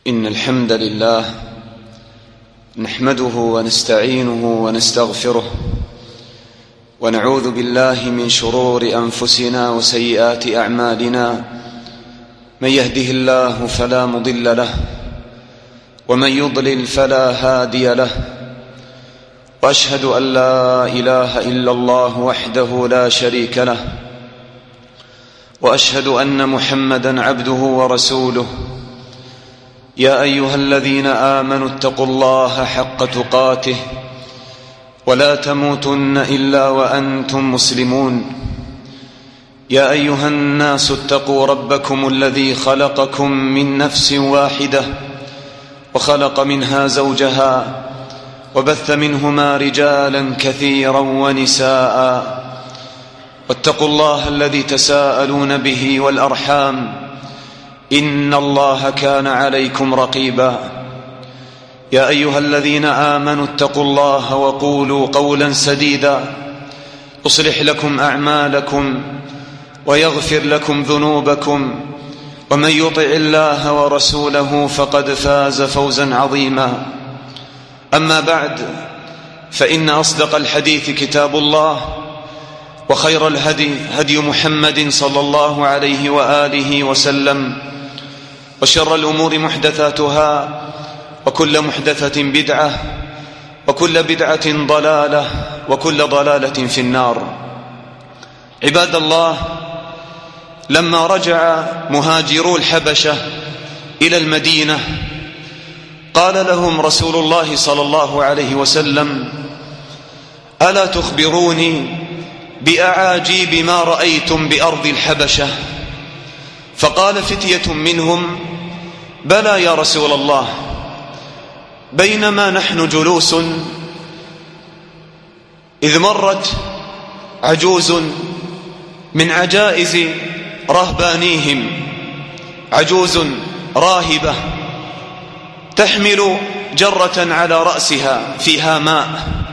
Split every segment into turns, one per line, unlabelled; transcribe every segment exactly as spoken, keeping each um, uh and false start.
إن الحمد لله نحمده ونستعينه ونستغفره ونعوذ بالله من شرور أنفسنا وسيئات أعمالنا. من يهده الله فلا مضل له ومن يضلل فلا هادي له، وأشهد أن لا إله إلا الله وحده لا شريك له، وأشهد أن محمدًا عبده ورسوله. يا أيها الذين آمنوا اتقوا الله حق تقاته ولا تموتن إلا وأنتم مسلمون. يا أيها الناس اتقوا ربكم الذي خلقكم من نفس واحدة وخلق منها زوجها وبث منهما رجالا كثيرا ونساء، واتقوا الله الذي تساءلون به والأرحام إن الله كان عليكم رقيبا. يا أيها الذين آمنوا اتقوا الله وقولوا قولا سديدا يصلح لكم أعمالكم ويغفر لكم ذنوبكم، ومن يطع الله ورسوله فقد فاز فوزا عظيما. أما بعد، فإن أصدق الحديث كتاب الله، وخير الهدي هدي محمد صلى الله عليه وآله وسلم، وشر الأمور محدثاتها، وكل محدثة بدعة، وكل بدعة ضلالة، وكل ضلالة في النار. عباد الله، لما رجع مهاجرو الحبشة إلى المدينة قال لهم رسول الله صلى الله عليه وسلم: ألا تخبروني بأعاجيب ما رأيتم بأرض الحبشة؟ فقال فتية منهم: بلى يا رسول الله. بينما نحن جلوس إذ مرت عجوز من عجائز رهبانيهم، عجوز راهبة تحمل جرة على رأسها فيها ماء،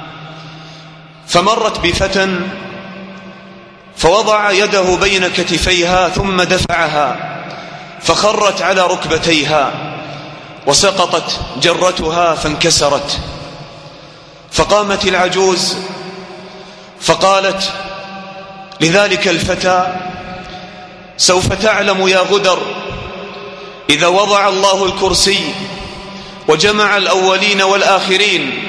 فمرت بفتى فوضع يده بين كتفيها ثم دفعها فخرت على ركبتيها وسقطت جرتها فانكسرت. فقامت العجوز فقالت لذلك الفتى: سوف تعلم يا غدر، إذا وضع الله الكرسي وجمع الأولين والآخرين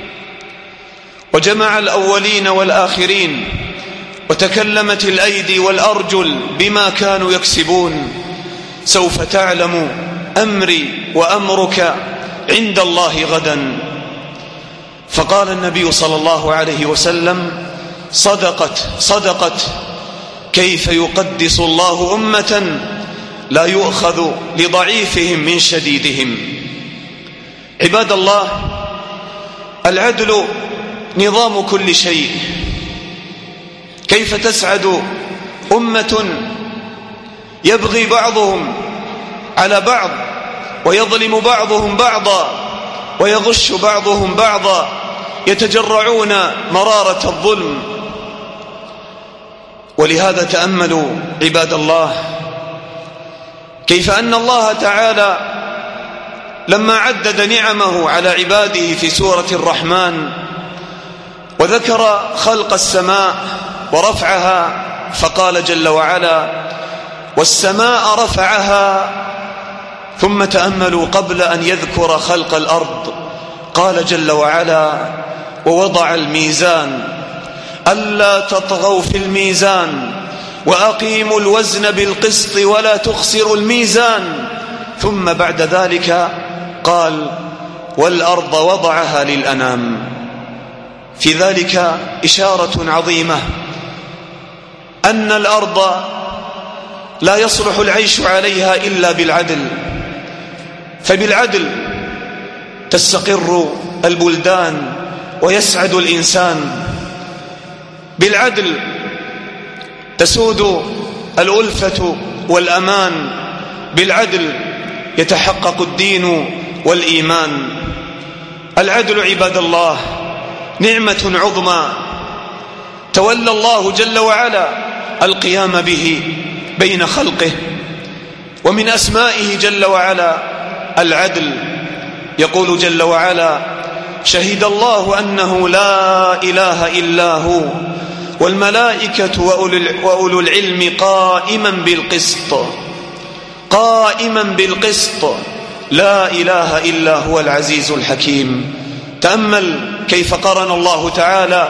وجمع الأولين والآخرين وتكلمت الأيدي والأرجل بما كانوا يكسبون، سوف تعلم أمري وأمرك عند الله غدا. فقال النبي صلى الله عليه وسلم: صدقت صدقت، كيف يقدس الله أمة لا يؤخذ لضعيفهم من شديدهم. عباد الله، العدل نظام كل شيء. كيف تسعد أمة يبغي بعضهم على بعض ويظلم بعضهم بعضا ويغش بعضهم بعضا، يتجرعون مرارة الظلم؟ ولهذا تأملوا عباد الله كيف أن الله تعالى لما عدد نعمه على عباده في سورة الرحمن وذكر خلق السماء ورفعها، فقال جل وعلا: والسماء رفعها. ثم تأملوا قبل أن يذكر خلق الأرض قال جل وعلا: ووضع الميزان ألا تطغوا في الميزان وأقيموا الوزن بالقسط ولا تخسروا الميزان. ثم بعد ذلك قال: والأرض وضعها للأنام. في ذلك إشارة عظيمة أن الأرض لا يصلح العيش عليها إلا بالعدل، فبالعدل تستقر البلدان ويسعد الإنسان، بالعدل تسود الألفة والأمان، بالعدل يتحقق الدين والإيمان. العدل عباد الله نعمة عظمى تولى الله جل وعلا القيام به بين خلقه، ومن أسمائه جل وعلا العدل. يقول جل وعلا: شهد الله أنه لا إله إلا هو والملائكة وأولو العلم قائما بالقسط قائما بالقسط لا إله إلا هو العزيز الحكيم. تأمل كيف قرن الله تعالى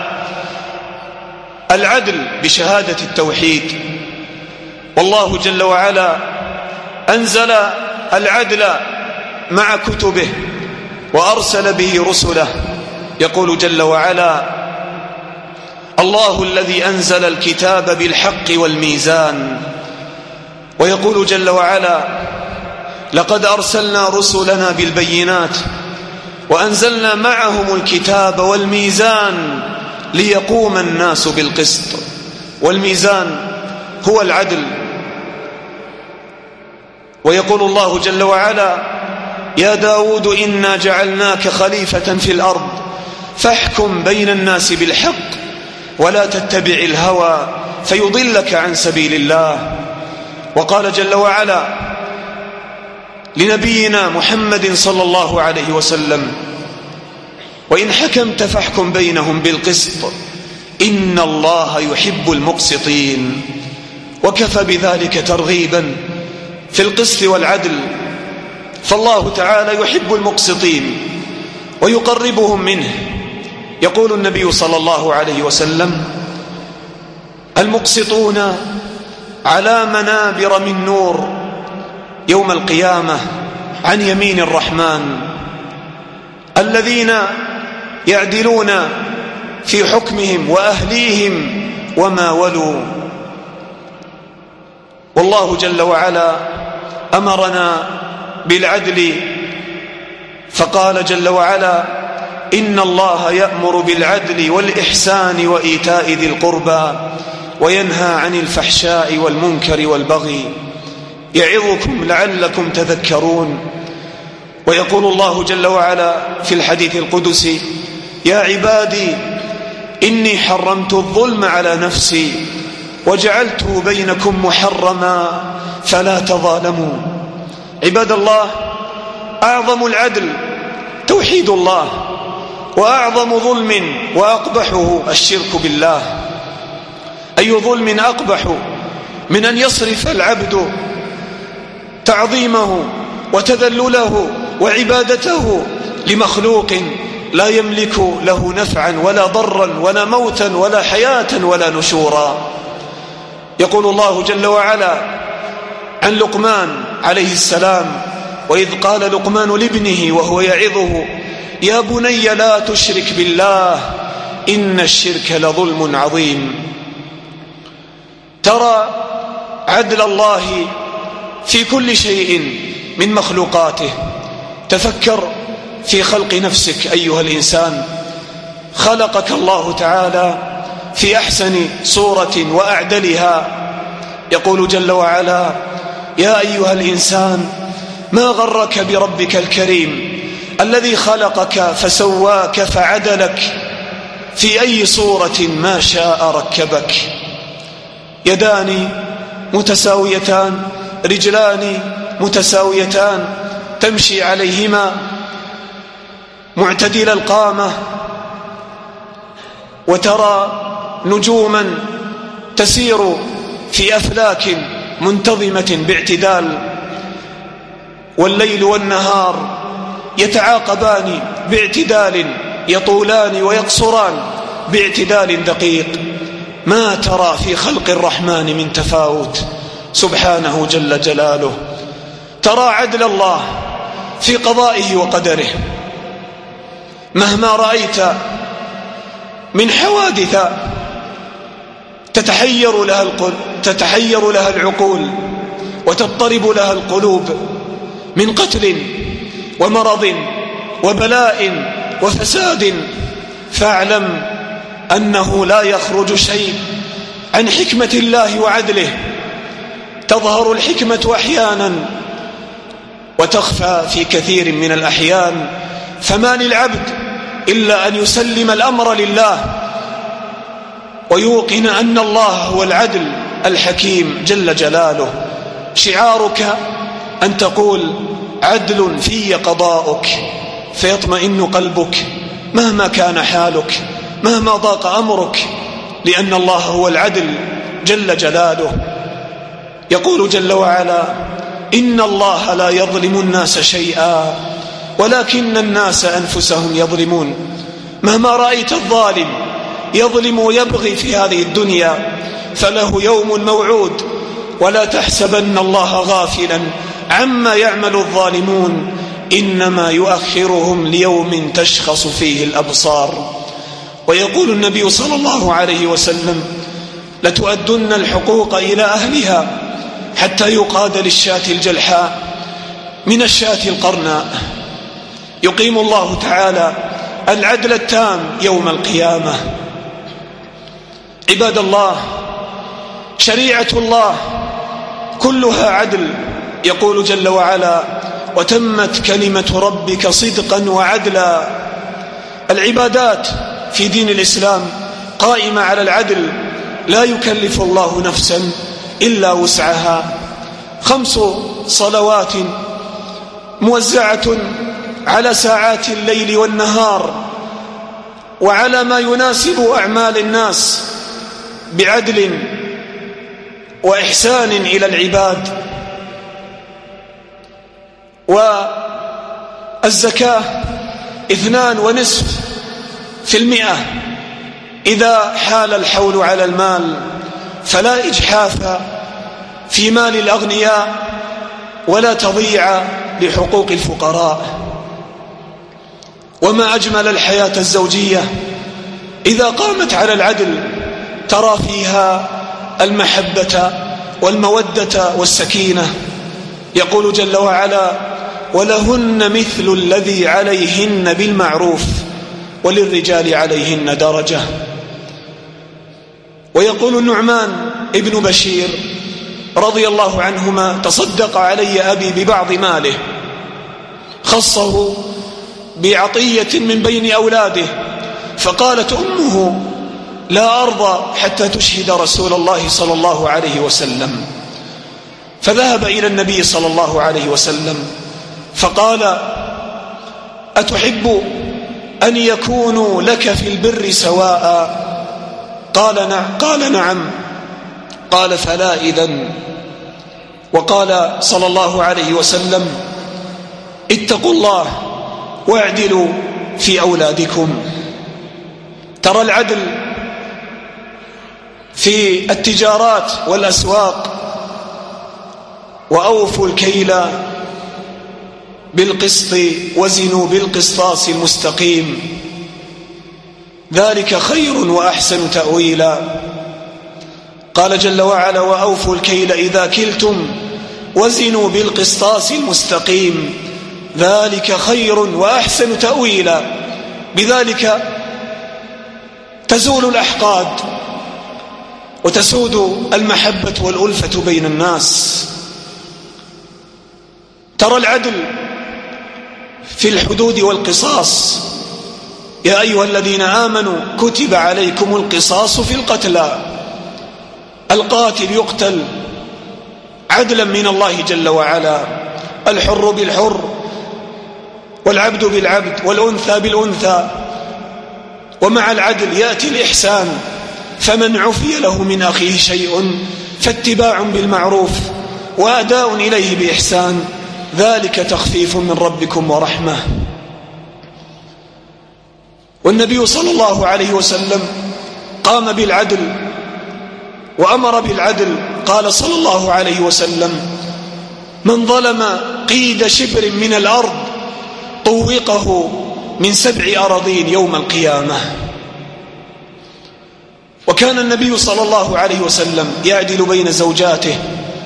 العدل بشهادة التوحيد. والله جل وعلا أنزل العدل مع كتبه وأرسل به رسله. يقول جل وعلا: الله الذي أنزل الكتاب بالحق والميزان. ويقول جل وعلا: لقد أرسلنا رسلنا بالبينات وأنزلنا معهم الكتاب والميزان ليقوم الناس بالقسط. والميزان هو العدل. ويقول الله جل وعلا: يا داود إنا جعلناك خليفة في الأرض فاحكم بين الناس بالحق ولا تتبع الهوى فيضلك عن سبيل الله. وقال جل وعلا لنبينا محمد صلى الله عليه وسلم: وإن حكمت فاحكم بينهم بالقسط إن الله يحب المقسطين. وكفى بذلك ترغيبا في القسط والعدل، فالله تعالى يحب المقسطين ويقربهم منه. يقول النبي صلى الله عليه وسلم: المقسطون على منابر من نور يوم القيامة عن يمين الرحمن، الذين يعدلون في حكمهم وأهليهم وما ولوا. والله جل وعلا أمرنا بالعدل، فقال جل وعلا: إن الله يأمر بالعدل والإحسان وإيتاء ذي القربى وينهى عن الفحشاء والمنكر والبغي يعظكم لعلكم تذكرون. ويقول الله جل وعلا في الحديث القدسي: يا عبادي إني حرمت الظلم على نفسي وجعلته بينكم محرما فلا تظالموا. عباد الله، أعظم العدل توحيد الله، وأعظم ظلم وأقبحه الشرك بالله. أي ظلم أقبح من أن يصرف العبد تعظيمه وتذلله وعبادته لمخلوق لا يملك له نفعا ولا ضرا ولا موتا ولا حياة ولا نشورا. يقول الله جل وعلا عن لقمان عليه السلام: وإذ قال لقمان لابنه وهو يعظه يا بني لا تشرك بالله إن الشرك لظلم عظيم. ترى عدل الله في كل شيء من مخلوقاته. تفكر في خلق نفسك أيها الإنسان. خلقك الله تعالى في أحسن صورة وأعدلها. يقول جل وعلا: يا أيها الإنسان ما غرك بربك الكريم الذي خلقك فسواك فعدلك في أي صورة ما شاء ركبك. يدان متساويتان، رجلان متساويتان تمشي عليهما معتدل القامة. وترى نجوما تسير في أفلاك منتظمة باعتدال، والليل والنهار يتعاقبان باعتدال، يطولان ويقصران باعتدال دقيق. ما ترى في خلق الرحمن من تفاوت سبحانه جل جلاله. ترى عدل الله في قضائه وقدره. مهما رأيت من حوادث تتحير لها القلوب تتحير لها العقول وتضطرب لها القلوب من قتل ومرض وبلاء وفساد، فاعلم أنه لا يخرج شيء عن حكمة الله وعدله. تظهر الحكمة أحيانا وتخفى في كثير من الأحيان، فما للعبد إلا أن يسلم الأمر لله ويوقن أن الله هو العدل الحكيم جل جلاله. شعارك أن تقول
عدل في قضاؤك فيطمئن قلبك مهما كان حالك، مهما ضاق أمرك، لأن الله هو العدل جل جلاله. يقول جل وعلا: إن الله لا يظلم الناس شيئا ولكن الناس أنفسهم يظلمون. مهما رأيت الظالم يظلم ويبغي في هذه الدنيا فله يوم موعود، ولا تحسبن الله غافلا عما يعمل الظالمون، إنما يؤخرهم ليوم تشخص فيه الأبصار. ويقول النبي صلى الله عليه وسلم: لتؤدن الحقوق إلى أهلها حتى يقاد للشاة الجلحاء من الشاة القرناء. يقيم الله تعالى العدل التام يوم القيامة. عباد الله، شريعة الله كلها عدل. يقول جل وعلا: وتمت كلمة ربك صدقا وعدلا. العبادات في دين الإسلام قائمة على العدل، لا يكلف الله نفسا إلا وسعها. خمس صلوات موزعة على ساعات الليل والنهار وعلى ما يناسب أعمال الناس بعدل وإحسان إلى العباد. والزكاة اثنان ونصف في المئة إذا حال الحول على المال، فلا إجحاف في مال الأغنياء ولا تضيع لحقوق الفقراء. وما أجمل الحياة الزوجية إذا قامت على العدل، ترى فيها المحبة والمودة والسكينة. يقول جل وعلا: ولهن مثل الذي عليهن بالمعروف وللرجال عليهن درجة. ويقول النعمان ابن بشير رضي الله عنهما: تصدق علي أبي ببعض ماله، خصه بعطية من بين أولاده، فقالت أمه: لا أرضى حتى تشهد رسول الله صلى الله عليه وسلم. فذهب إلى النبي صلى الله عليه وسلم فقال: أتحب أن يكونوا لك في البر سواء؟ قال نعم. قال نعم. قال: فلا إذن. وقال صلى الله عليه وسلم: اتقوا الله واعدلوا في أولادكم. ترى العدل في التجارات والأسواق: وأوفوا الكيل بالقسط وزنوا بالقسطاس المستقيم، ذلك خير وأحسن تأويلا. قال جل وعلا: وأوفوا الكيل إذا كلتم وزنوا بالقسطاس المستقيم، ذلك خير وأحسن تأويلا. بذلك تزول الأحقاد وتسود المحبة والألفة بين الناس. ترى العدل في الحدود والقصاص: يا أيها الذين آمنوا كتب عليكم القصاص في القتلى، القاتل يقتل عدلا من الله جل وعلا، الحر بالحر والعبد بالعبد والأنثى بالأنثى. ومع العدل يأتي الإحسان: فمن عفي له من أخيه شيء فاتباع بالمعروف وأداء إليه بإحسان، ذلك تخفيف من ربكم ورحمة. والنبي صلى الله عليه وسلم قام بالعدل وأمر بالعدل. قال صلى الله عليه وسلم: من ظلم قيد شبر من الأرض طوقه من سبع أراضين يوم القيامة. وكان النبي صلى الله عليه وسلم يعدل بين زوجاته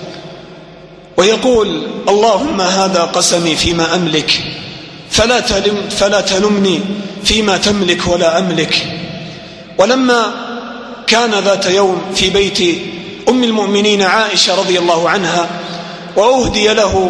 ويقول: اللهم هذا قسمي فيما أملك فلا تلم فلا تلمني فيما تملك ولا أملك. ولما كان ذات يوم في بيت أم المؤمنين عائشة رضي الله عنها وأهدي له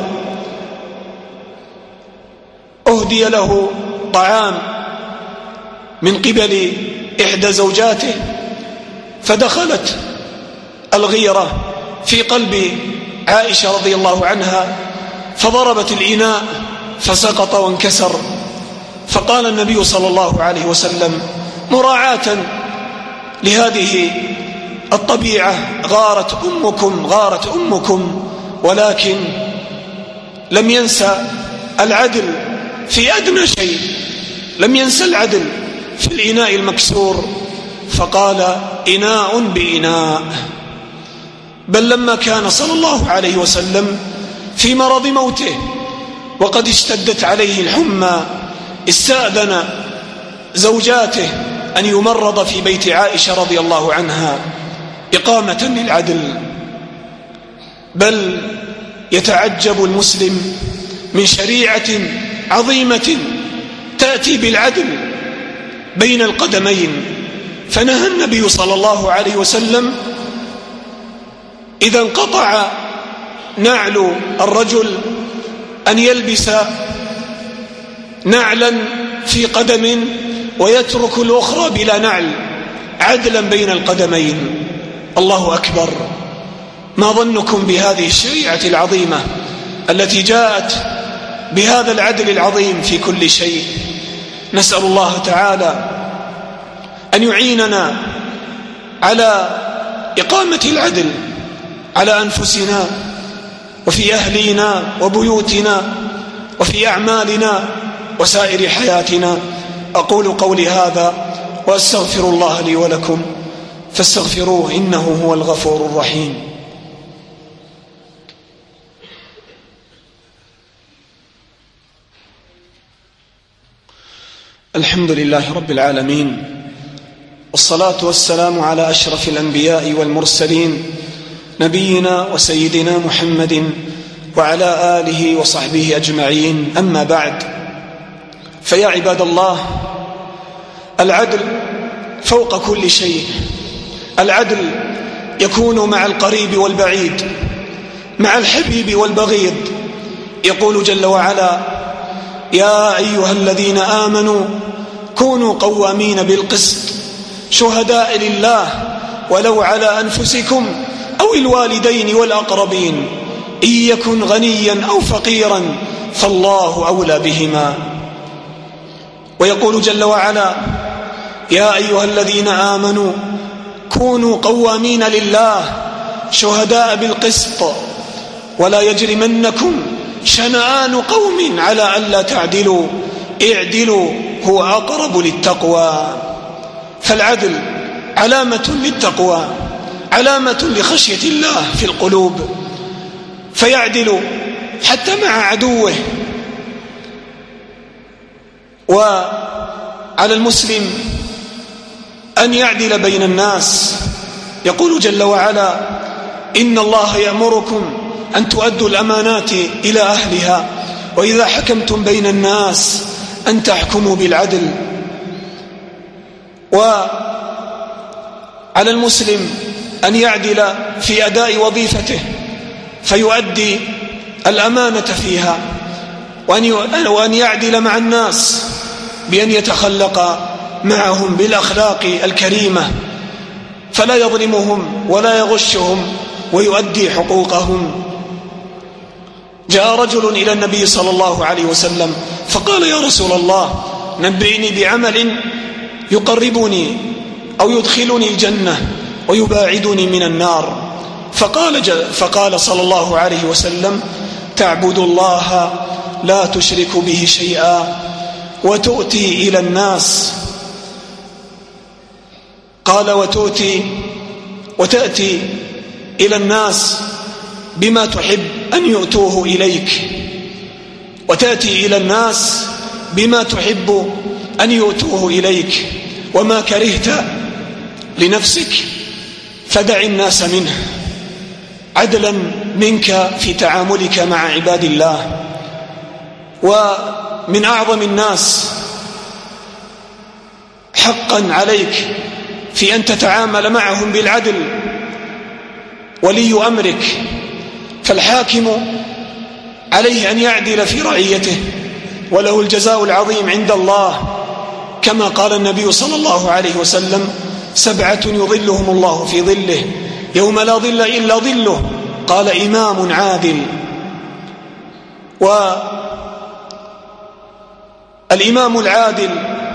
أهدي له طعام من قبل إحدى زوجاته، فدخلت الغيرة في قلب عائشة رضي الله عنها فضربت الإناء فسقط وانكسر. فقال النبي صلى الله عليه وسلم مراعاة لهذه الطبيعة: غارت أمكم غارت أمكم. ولكن لم ينسى العدل في أدنى شيء، لم ينسى العدل في الإناء المكسور، فقال إناء بإناء. بل لما كان صلى الله عليه وسلم في مرض موته وقد اشتدت عليه الحمى استأذن زوجاته أن يمرض في بيت عائشة رضي الله عنها إقامة للعدل. بل يتعجب المسلم من شريعة عظيمة تأتي بالعدل بين القدمين. فنهى النبي صلى الله عليه وسلم إذا انقطع نعل الرجل أن يلبس نعلا في قدم ويترك الأخرى بلا نعل، عدلا بين القدمين. الله أكبر! ما ظنكم بهذه الشريعة العظيمة التي جاءت بهذا العدل العظيم في كل شيء؟ نسأل الله تعالى أن يعيننا على إقامة العدل على أنفسنا وفي أهلنا وبيوتنا وفي أعمالنا وسائر حياتنا. أقول قولي هذا وأستغفر الله لي ولكم فاستغفروه إنه هو الغفور الرحيم. الحمد لله رب العالمين، والصلاة والسلام على أشرف الأنبياء والمرسلين نبينا وسيدنا محمد وعلى آله وصحبه أجمعين. أما بعد، فيا عباد الله، العدل فوق كل شيء. العدل يكون مع القريب والبعيد، مع الحبيب والبغيض. يقول جل وعلا: يا أيها الذين آمنوا كونوا قوامين بالقسط شهداء لله ولو على أنفسكم أو الوالدين والأقربين إن يكن غنيا أو فقيرا فالله أولى بهما. ويقول جل وعلا: يا أيها الذين آمنوا كونوا قوامين لله شهداء بالقسط ولا يجرمنكم شنآن قوم على ألا تعدلوا اعدلوا هو أقرب للتقوى. فالعدل علامة للتقوى، علامة لخشية الله في القلوب، فيعدل حتى مع عدوه. وعلى المسلم أن يعدل بين الناس. يقول جل وعلا: إن الله يأمركم أن تؤدوا الأمانات إلى أهلها وإذا حكمتم بين الناس أن تحكموا بالعدل. وعلى المسلم أن يعدل في أداء وظيفته فيؤدي الأمانة فيها، وأن يعدل مع الناس بأن يتخلق معهم بالأخلاق الكريمة فلا يظلمهم ولا يغشهم ويؤدي حقوقهم. جاء رجل إلى النبي صلى الله عليه وسلم فقال: يا رسول الله، نبئني بعمل يقربني أو يدخلني الجنة ويباعدني من النار. فقال, فقال صلى الله عليه وسلم: تعبد الله لا تشرك به شيئا وتؤتي إلى الناس. قال: وتؤتي وتأتي إلى الناس بما تحب أن يؤتوه إليك، وتأتي إلى الناس بما تحب أن يؤتوه إليك، وما كرهت لنفسك فدع الناس منه، عدلا منك في تعاملك مع عباد الله. ومن أعظم الناس حقا عليك في أن تتعامل معهم بالعدل ولي أمرك، فالحاكم عليه أن يعدل في رعيته وله الجزاء العظيم عند الله، كما قال النبي صلى الله عليه وسلم: سبعة يظلهم الله في ظله يوم لا ظل إلا ظله. قال: إمام عادل. والإمام العادل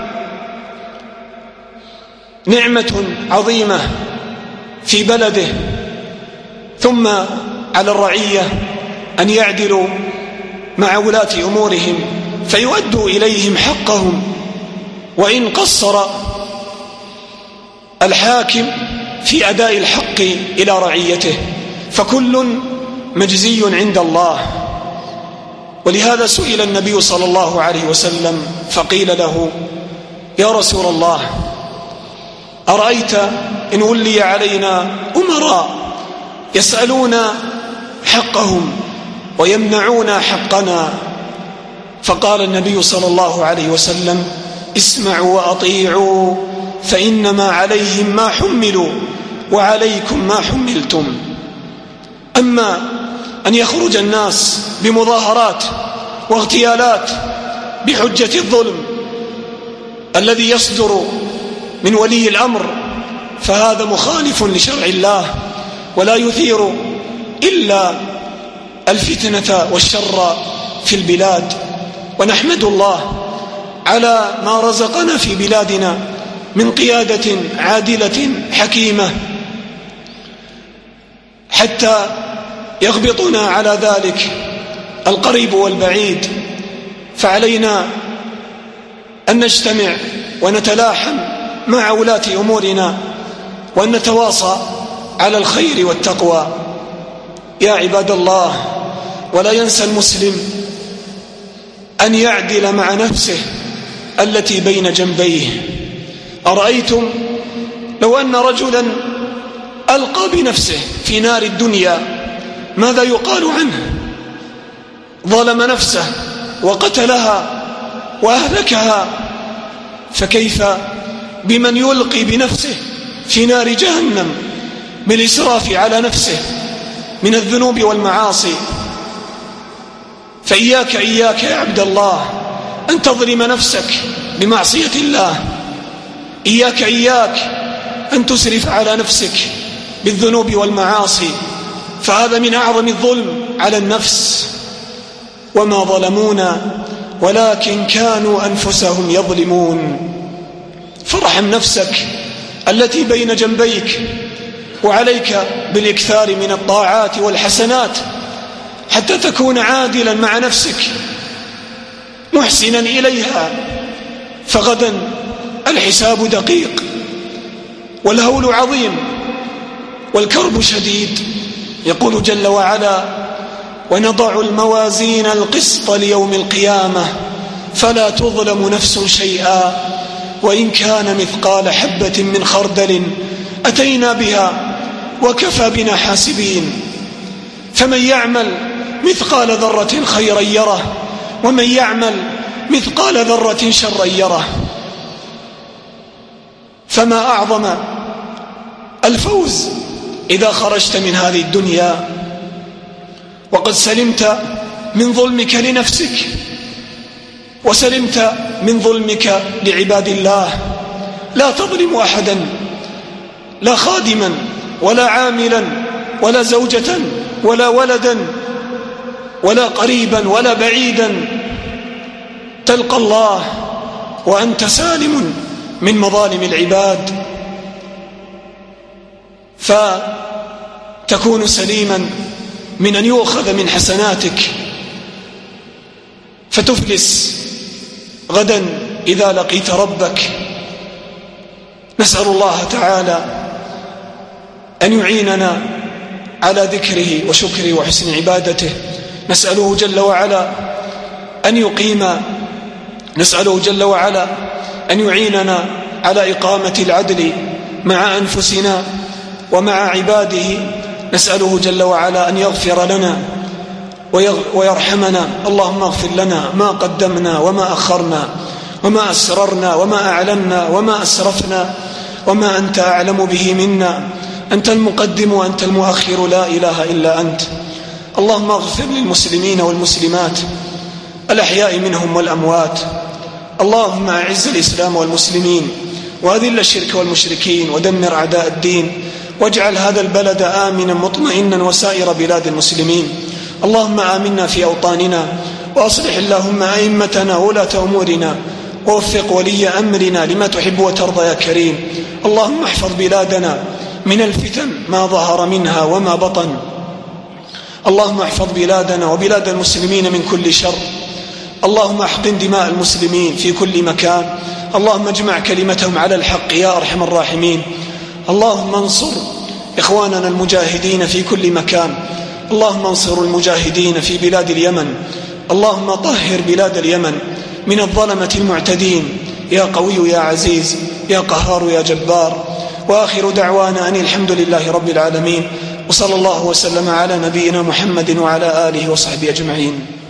نعمة عظيمة في بلده، ثم على الرعية أن يعدلوا مع ولاة أمورهم فيؤدوا إليهم حقهم، وإن قصر الحاكم في أداء الحق إلى رعيته فكل مجزي عند الله. ولهذا سئل النبي صلى الله عليه وسلم فقيل له: يا رسول الله، أرأيت إن ولي علينا أمراء يسألون حقهم ويمنعون حقنا؟ فقال النبي صلى الله عليه وسلم: اسمعوا وأطيعوا فإنما عليهم ما حملوا وعليكم ما حملتم. أما أن يخرج الناس بمظاهرات واغتيالات بحجة الظلم الذي يصدر من ولي الأمر فهذا مخالف لشرع الله، ولا يثير إلا الفتنة والشر في البلاد. ونحمد الله على ما رزقنا في بلادنا من قيادة عادلة حكيمة حتى يغبطنا على ذلك القريب والبعيد. فعلينا أن نجتمع ونتلاحم مع ولاة أمورنا وأن نتواصى على الخير والتقوى. يا عباد الله، ولا ينسى المسلم أن يعدل مع نفسه التي بين جنبيه. أرأيتم لو أن رجلا ألقى بنفسه في نار الدنيا ماذا يقال عنه؟ ظلم نفسه وقتلها وأهلكها، فكيف بمن يلقي بنفسه في نار جهنم بالإسراف على نفسه من الذنوب والمعاصي؟ فإياك إياك يا عبد الله أن تظلم نفسك بمعصية الله، إياك إياك أن تسرف على نفسك بالذنوب والمعاصي، فهذا من أعظم الظلم على النفس. وما ظلمونا ولكن كانوا أنفسهم يظلمون. فرحم نفسك التي بين جنبيك، وعليك بالإكثار من الطاعات والحسنات حتى تكون عادلا مع نفسك محسنا إليها، فغدا الحساب دقيق والهول عظيم والكرب شديد. يقول جل وعلا: ونضع الموازين القسط ليوم القيامة فلا تظلم نفس شيئا وإن كان مثقال حبة من خردل أتينا بها وكفى بنا حاسبين. فمن يعمل مثقال ذرة خيرا يره ومن يعمل مثقال ذرة شرا يره. فما أعظم الفوز إذا خرجت من هذه الدنيا وقد سلمت من ظلمك لنفسك وسلمت من ظلمك لعباد الله. لا تظلم أحدا، لا خادما ولا عاملا ولا زوجة ولا ولدا ولا قريبا ولا بعيدا. تلقى الله وأنت سالم من مظالم العباد، فتكون سليما من أن يؤخذ من حسناتك فتفلس غدا إذا لقيت ربك. نسأل الله تعالى أن يعيننا على ذكره وشكره وحسن عبادته. نسأله جل وعلا أن يقيم نسأله جل وعلا أن يعيننا على إقامة العدل مع أنفسنا ومع عباده. نسأله جل وعلا أن يغفر لنا ويرحمنا. اللهم اغفر لنا ما قدمنا وما أخرنا وما أسررنا وما أعلنا وما أسرفنا وما أنت أعلم به منا. أنت المقدم وأنت المؤخر، لا إله إلا أنت. اللهم اغفر للمسلمين والمسلمات الأحياء منهم والأموات. اللهم أعز الإسلام والمسلمين وأذل الشرك والمشركين ودمر أعداء الدين، واجعل هذا البلد آمنا مطمئنا وسائر بلاد المسلمين. اللهم آمنا في أوطاننا وأصلح اللهم أئمتنا وولاة أمورنا، ووفق ولي أمرنا لما تحب وترضى يا كريم. اللهم احفظ بلادنا من الفتن ما ظهر منها وما بطن. اللهم احفظ بلادنا وبلاد المسلمين من كل شر. اللهم احقن دماء المسلمين في كل مكان. اللهم اجمع كلمتهم على الحق يا أرحم الراحمين. اللهم انصر إخواننا المجاهدين في كل مكان. اللهم انصر المجاهدين في بلاد اليمن. اللهم طهر بلاد اليمن من الظلمة المعتدين يا قوي يا عزيز يا قهار يا جبار. وآخر دعوانا أن الحمد لله رب العالمين، وصلى الله وسلم على نبينا محمد وعلى آله وصحبه أجمعين.